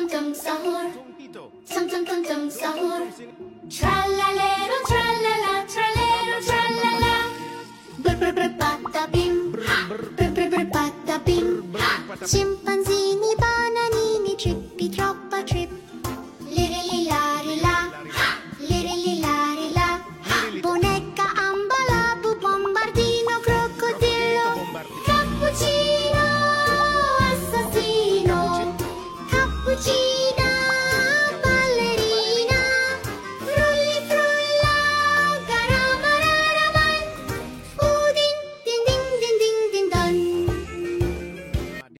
tum sahur. Tum sahur. Trallalero trallala, trallero trallala. Brr brr brr patapim, brr brr brr patapim. Chimpanzee